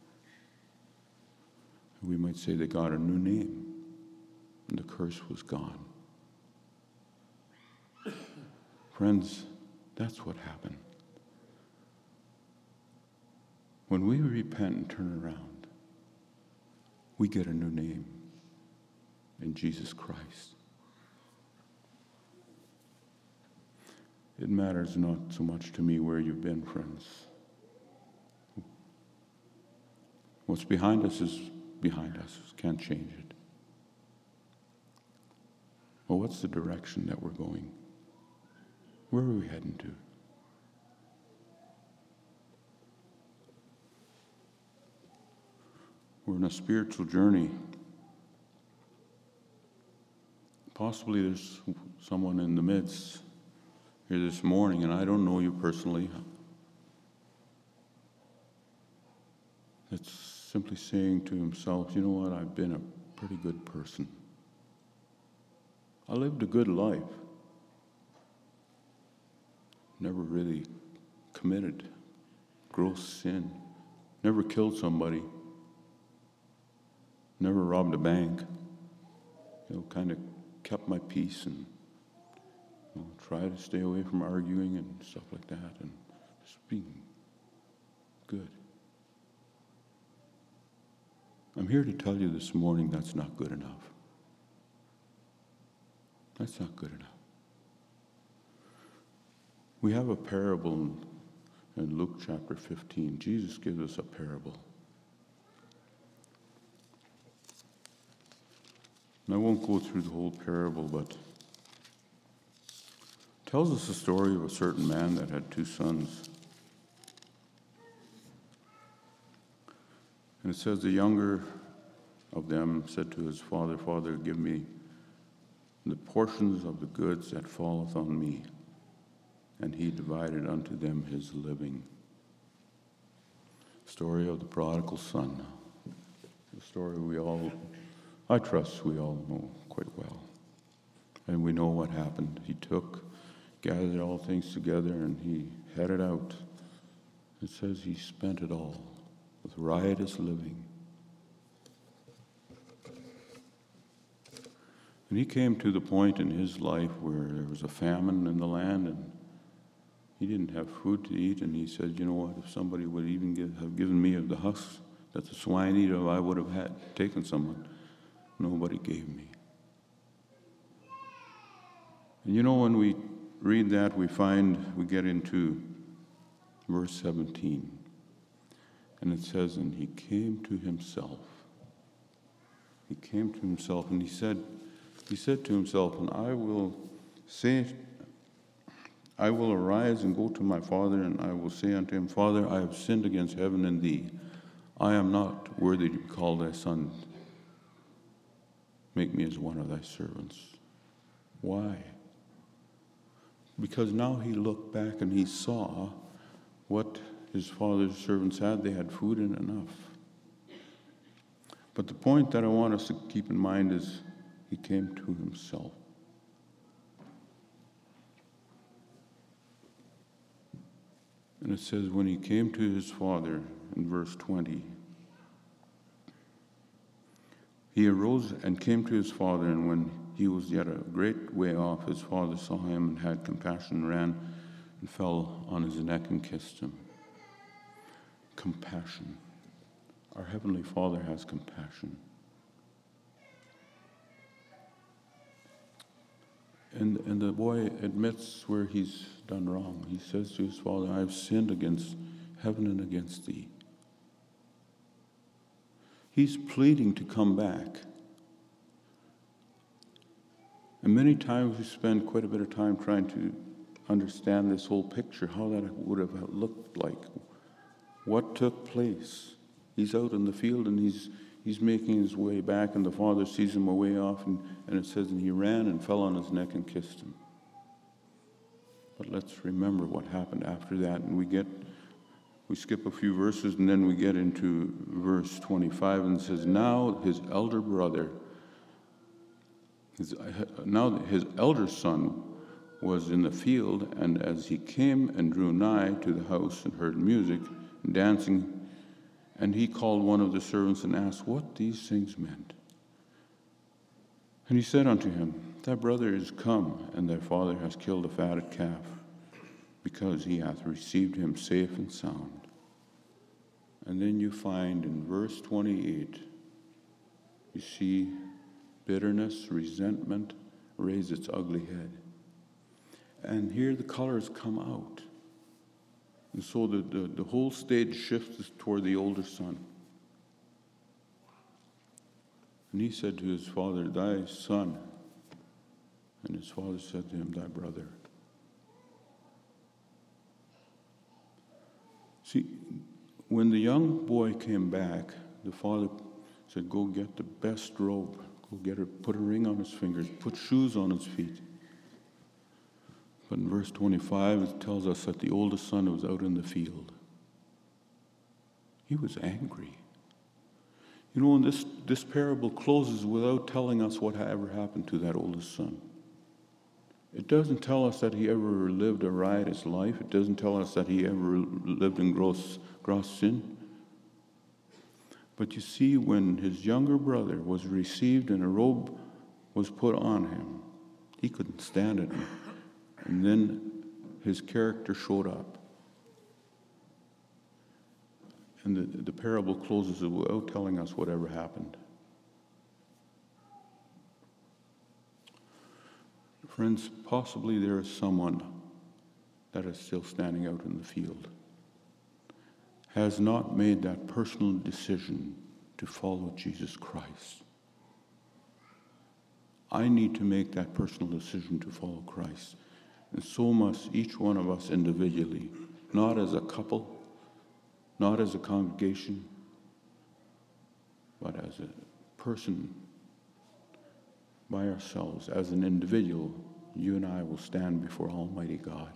[SPEAKER 1] We might say they got a new name, and the curse was gone. Friends, that's what happened. When we repent and turn around, we get a new name in Jesus Christ. It matters not so much to me where you've been, friends. What's behind us is behind us. Can't change it. Well, what's the direction that we're going? Where are we heading to? We're in a spiritual journey. Possibly there's someone in the midst here this morning, and I don't know you personally, that's simply saying to himself, you know what, I've been a pretty good person. I lived a good life. Never really committed gross sin. Never killed somebody. Never robbed a bank. You know, kind of kept my peace and you know, tried to stay away from arguing and stuff like that and just being good. I'm here to tell you this morning that's not good enough. That's not good enough. We have a parable in Luke chapter fifteen. Jesus gives us a parable. And I won't go through the whole parable, but it tells us the story of a certain man that had two sons. And it says the younger of them said to his father, Father, give me the portions of the goods that falleth on me. And he divided unto them his living. Story of the prodigal son. The story we all, I trust we all know quite well. And we know what happened. He took, gathered all things together, and he headed out. It says he spent it all with riotous living. And he came to the point in his life where there was a famine in the land, and he didn't have food to eat, and he said, you know what, if somebody would even give, have given me of the husks that the swine eat of, I would have had taken someone. Nobody gave me. And you know, when we read that, we find, we get into verse seventeen. And it says, and he came to himself. He came to himself, and he said, he said to himself, and I will say, I will arise and go to my father, and I will say unto him, Father, I have sinned against heaven and thee. I am not worthy to be called thy son. Make me as one of thy servants. Why? Because now he looked back and he saw what his father's servants had. They had food and enough. But the point that I want us to keep in mind is he came to himself. And it says, when he came to his father, in verse twenty, he arose and came to his father, and when he was yet a great way off, his father saw him and had compassion, ran and fell on his neck and kissed him. Compassion. Our Heavenly Father has compassion. And, and the boy admits where he's done wrong. He says to his father, I have sinned against heaven and against thee. He's pleading to come back. And many times we spend quite a bit of time trying to understand this whole picture, how that would have looked like. What took place? He's out in the field and he's he's making his way back, and the father sees him away off, and, and it says, and he ran and fell on his neck and kissed him. But let's remember what happened after that, and we get we skip a few verses, and then we get into verse twenty-five, and it says, now his elder brother, his, now his elder son was in the field, and as he came and drew nigh to the house and heard music and dancing, and he called one of the servants and asked what these things meant. And he said unto him, thy brother is come, and thy father has killed a fatted calf, because he hath received him safe and sound. And then you find in verse twenty-eight, you see bitterness, resentment raise its ugly head. And here the colors come out. And so the, the, the whole stage shifts toward the older son. And he said to his father, thy son. And his father said to him, thy brother. See, when the young boy came back, the father said, go get the best robe. Go get her, put a ring on his fingers, put shoes on his feet. But in verse twenty-five, it tells us that the oldest son was out in the field. He was angry. You know, and this, this parable closes without telling us what ever happened to that oldest son. It doesn't tell us that he ever lived a riotous life. It doesn't tell us that he ever lived in gross, gross sin. But you see, when his younger brother was received and a robe was put on him, he couldn't stand it. And then his character showed up. And the, the parable closes without telling us whatever happened. Friends, possibly there is someone that is still standing out in the field, has not made that personal decision to follow Jesus Christ. I need to make that personal decision to follow Christ. And so must each one of us individually, not as a couple, not as a congregation, but as a person by ourselves, as an individual. You and I will stand before Almighty God.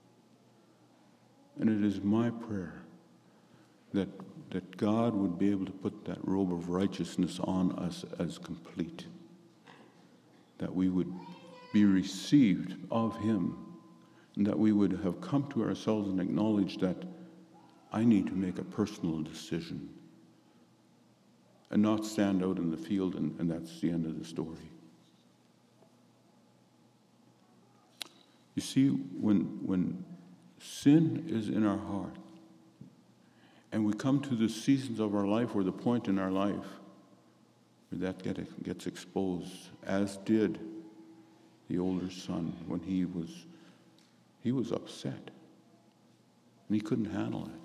[SPEAKER 1] And it is my prayer that, that God would be able to put that robe of righteousness on us as complete, that we would be received of him, and that we would have come to ourselves and acknowledge that I need to make a personal decision and not stand out in the field and, and that's the end of the story. You see, when when Sin is in our heart. And we come to the seasons of our life or the point in our life where that get, gets exposed, as did the older son when he was, he was upset. And he couldn't handle it.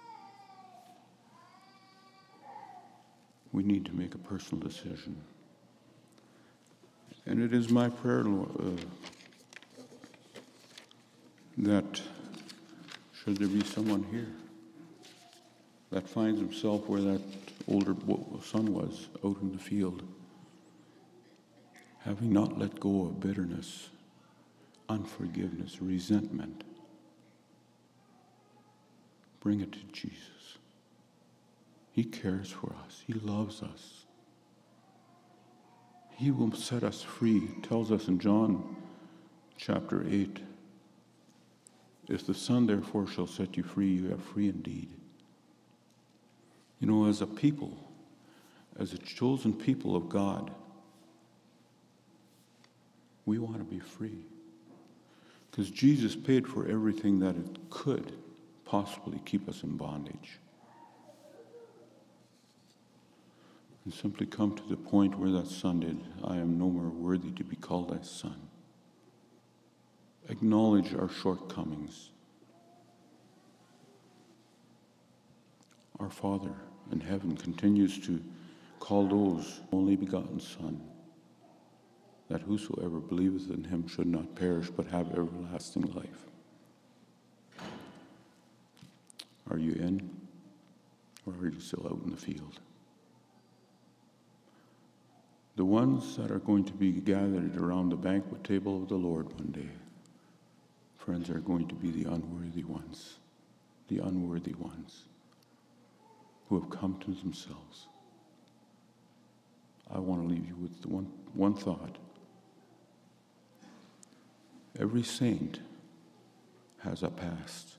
[SPEAKER 1] We need to make a personal decision. And it is my prayer, Lord, uh, that should there be someone here that finds himself where that older son was, out in the field, having not let go of bitterness, unforgiveness, resentment, bring it to Jesus. He cares for us. He loves us. He will set us free. It tells us in John chapter eight, if the Son therefore shall set you free, you are free indeed. You know, as a people, as a chosen people of God, we want to be free. Because Jesus paid for everything that it could possibly keep us in bondage. And simply come to the point where that son did. I am no more worthy to be called thy son. Acknowledge our shortcomings. Our Father in heaven continues to call those only begotten Son, that whosoever believeth in him should not perish but have everlasting life. Are you in, or are you still out in the field? The ones that are going to be gathered around the banquet table of the Lord one day, friends, are going to be the unworthy ones, the unworthy ones who have come to themselves. I want to leave you with the one, one thought. Every saint has a past.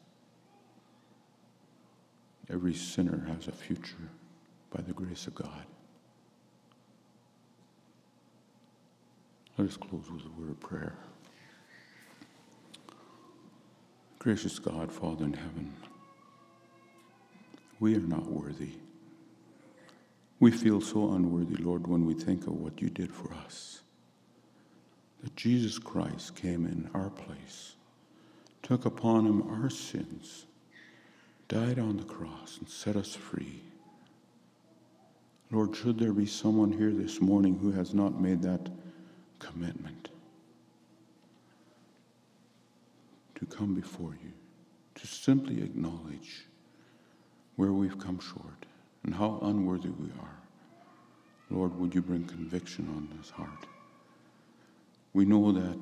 [SPEAKER 1] Every sinner has a future by the grace of God. Let us close with a word of prayer. Gracious God, Father in heaven, we are not worthy. We feel so unworthy, Lord, when we think of what you did for us. That Jesus Christ came in our place, took upon him our sins, died on the cross, and set us free. Lord, should there be someone here this morning who has not made that commitment to come before you, to simply acknowledge where we've come short and how unworthy we are, Lord, would you bring conviction on this heart? We know that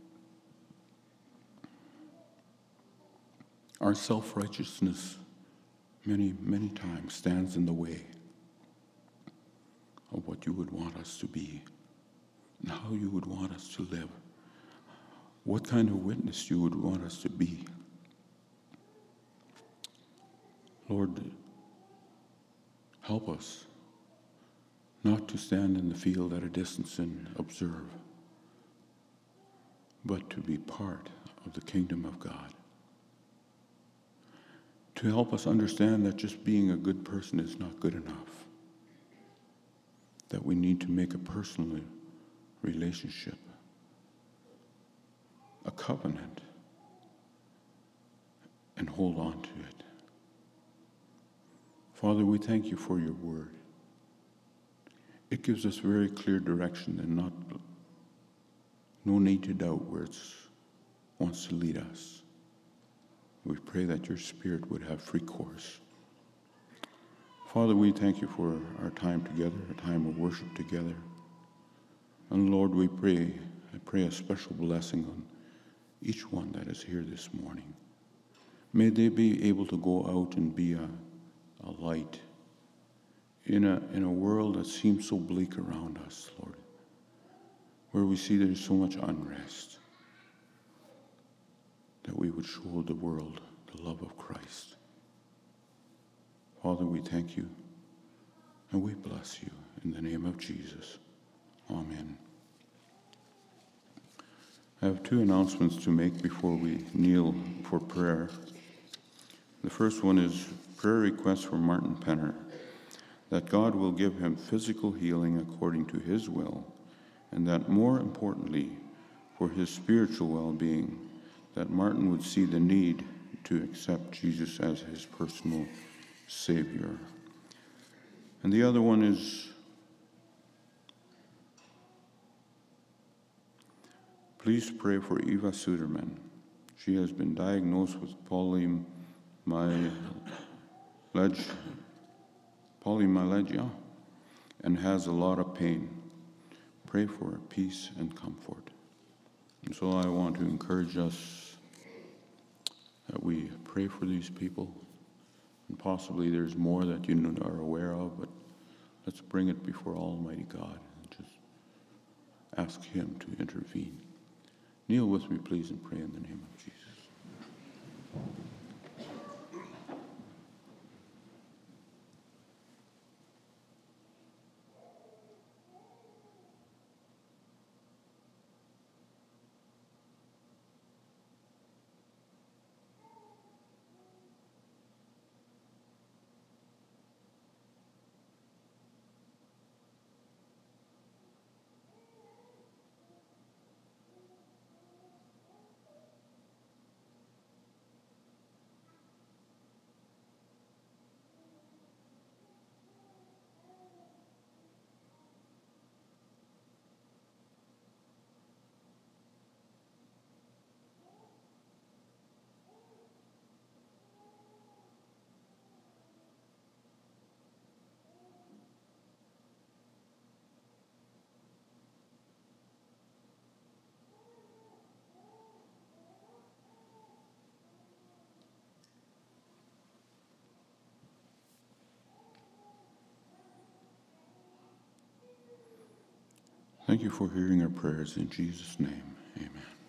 [SPEAKER 1] our self-righteousness many, many times stands in the way of what you would want us to be and how you would want us to live, what kind of witness you would want us to be. Lord, help us not to stand in the field at a distance and observe, but to be part of the kingdom of God. To help us understand that just being a good person is not good enough. That we need to make a personal relationship, a covenant, and hold on to it. Father, we thank you for your word. It gives us very clear direction and not no need to doubt where it wants to lead us. We pray that your Spirit would have free course. Father, we thank you for our time together, a time of worship together. And Lord, we pray, I pray a special blessing on each one that is here this morning. May they be able to go out and be a, a light in a, in a world that seems so bleak around us, Lord, where we see there's so much unrest, that we would show the world the love of Christ. Father, we thank you and we bless you in the name of Jesus. Amen. I have two announcements to make before we kneel for for prayer. The first one is prayer request for Martin Penner, that God will give him physical healing according to his will, and that more importantly, for his spiritual well-being, that Martin would see the need to accept Jesus as his personal Savior. And the other one is, please pray for Eva Suderman. She has been diagnosed with polymyalgia, polymyalgia and has a lot of pain. Pray for her peace and comfort. And so I want to encourage us that we pray for these people. And possibly there's more that you are aware of, but let's bring it before Almighty God and just ask Him to intervene. Kneel with me, please, and pray in the name of Jesus. Thank you for hearing our prayers. In Jesus' name, amen.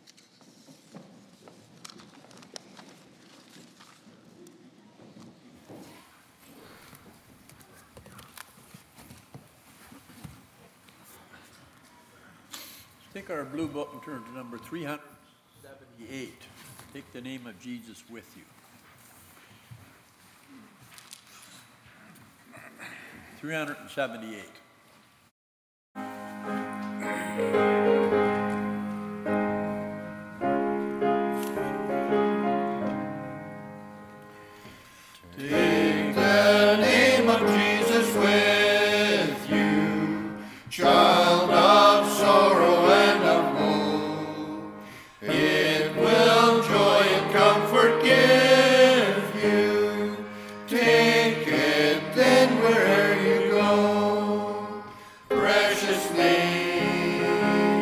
[SPEAKER 5] Take our blue book and turn to number three hundred seventy-eight. Take the name of Jesus with you. three hundred seventy-eight.
[SPEAKER 3] Take the name of Jesus with you, child of sorrow and of woe. It will joy and comfort give you. Take it then wherever you go. Precious name.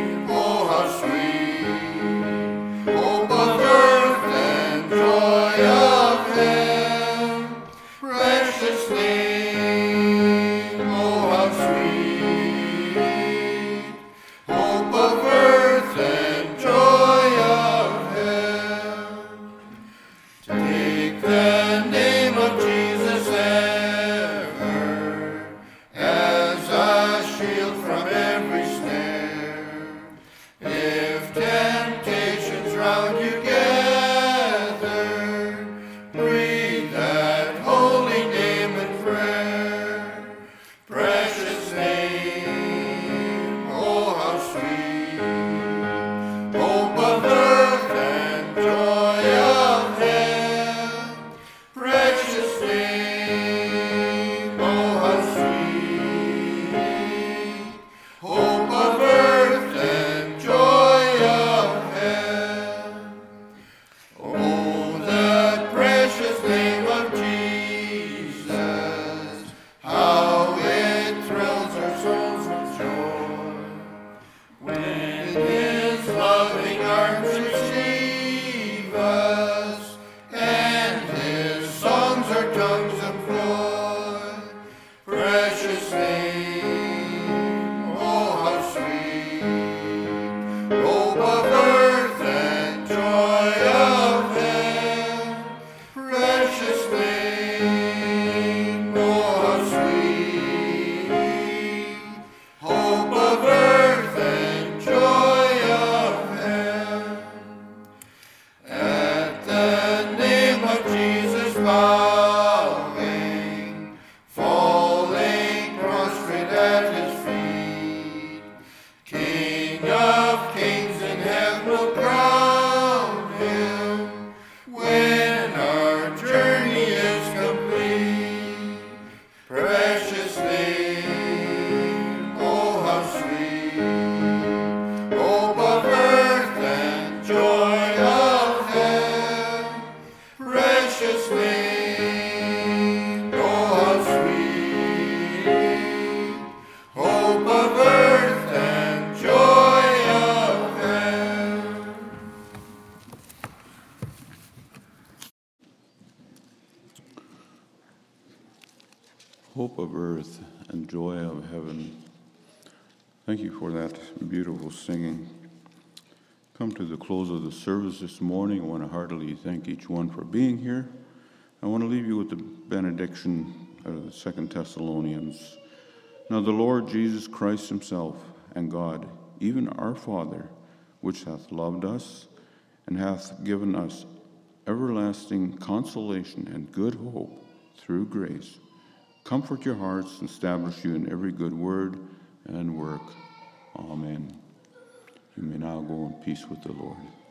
[SPEAKER 1] joy of heaven. Thank you for that beautiful singing. Come to the close of the service this morning. I want to heartily thank each one for being here. I want to leave you with the benediction of the Second Thessalonians. Now the Lord Jesus Christ himself and God, even our Father, which hath loved us and hath given us everlasting consolation and good hope through grace, comfort your hearts and establish you in every good word and work. Amen. You may now go in peace with the Lord.